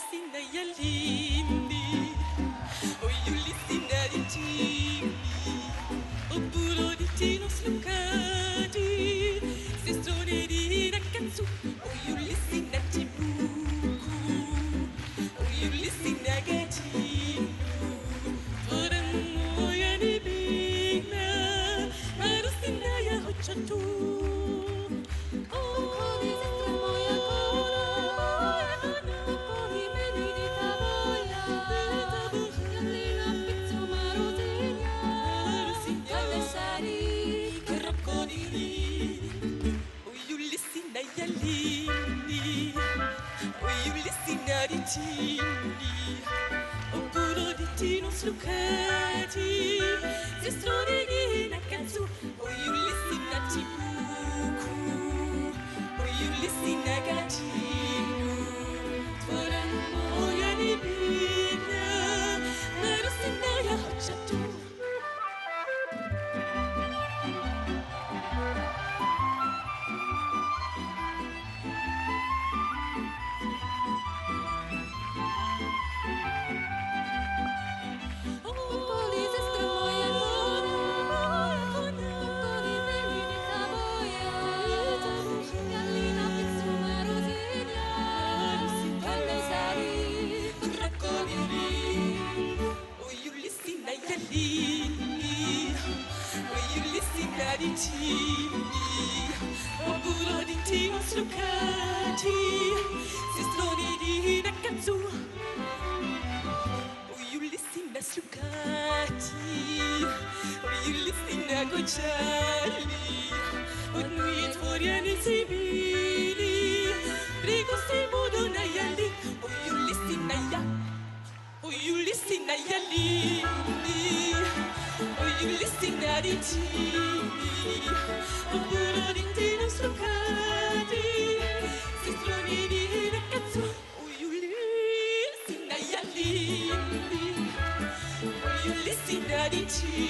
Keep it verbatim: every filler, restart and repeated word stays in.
Yalindi, oh Yulisina di Tini, oppure di Tino Slucati, se sono di ragazzo, oh Yulisina Tibuku, oh Yulisina Gatino, ora muoia di bigna, ma Rusina ya hochatu. Tini, oppure di Tino Slucati, se stroni di Nakatsu, o Yulisina Tibuku, o Yulisina Gatino, Tvora moja ni bina, Marusina ya hochatu. Di Tini, oppure di Tino Slucati, se stroni di Nakatsu, oh Yulisina Slucati, oh Yulisina Gocciali, oh noi tvoriani civili, prego sei modo naiali, oh Yulisina ya, oh Yulisina yalini, oh Yulisina di Tini. Oppure di Tino Slucati, si stroni di ragazzo, o Yulisina Yalini, o Yulisina di Tini.